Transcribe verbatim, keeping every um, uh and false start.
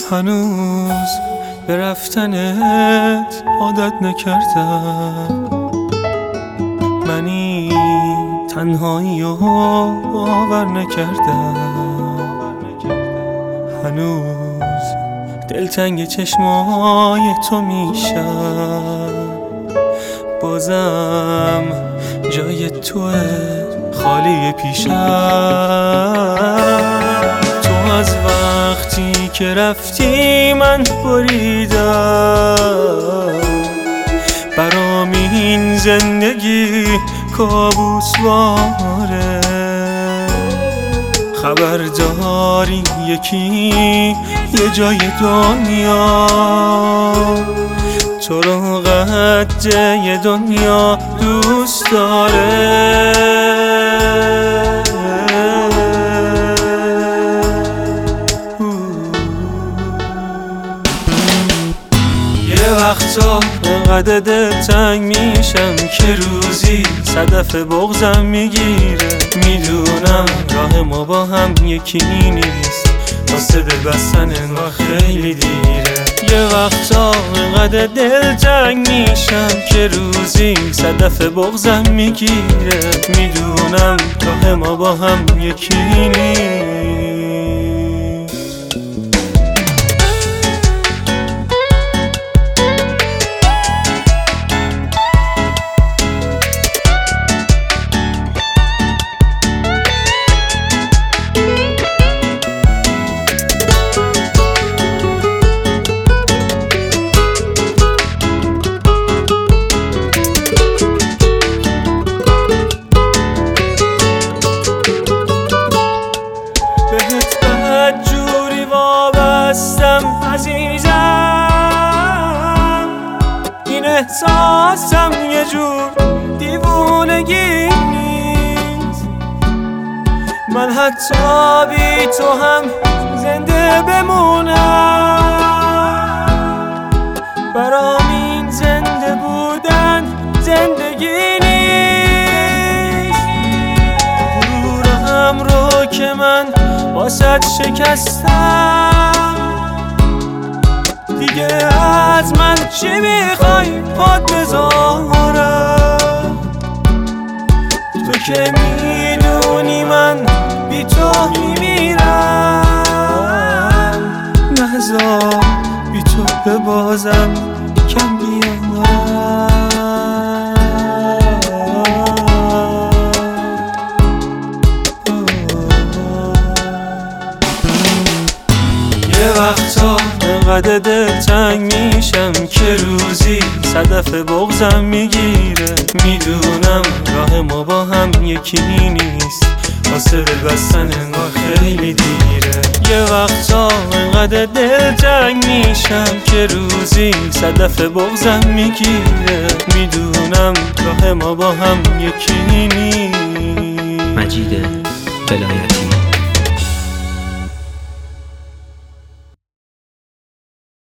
هنوز به رفتنت عادت نکردم، منی تنهایی رو باور نکردم. هنوز دلتنگ چشمای تو میشم، بازم جای توه خالی پیشم. تو از وقتی که رفتی من بریدم، برام این زندگی کابوس واره. خبرداری یکی یه جای دنیا تو رو قد دنیا دوست داره. یه وقتا انقدر دلتنگ میشم که روزی صدف بغضم میگیره. میدونم راه ما با هم یکی نیست، واسه دل بستن انگار خیلی دیره. یه وقتا انقدر دلتنگ میشم که روزی صدف بغضم میگیره. میدونم راه ما با هم یکی نیست. عزیزم این احساسم یه جور دیوونگی نیست، من حتی بی تو هم زنده بمونم. برام این زنده بودن زندگی نیست. غرورم رو که من واسه شکستم، دیگه از من چی میخوای پاد بذارم؟ تو که میدونی من بی تو میمیرم، نذار بی تو به بازم کم بیارم. یه وقتا انقدر دلتنگ میشم که روزی صدف بغضم میگیره. میدونم راه ما با هم یکی نیست، واسه دل بستن انگار خیلی دیره. یه وقتا انقدر دلتنگ میشم که روزی صدف بغضم میگیره. میدونم راه ما با هم یکی نیست. مجید ولایتی.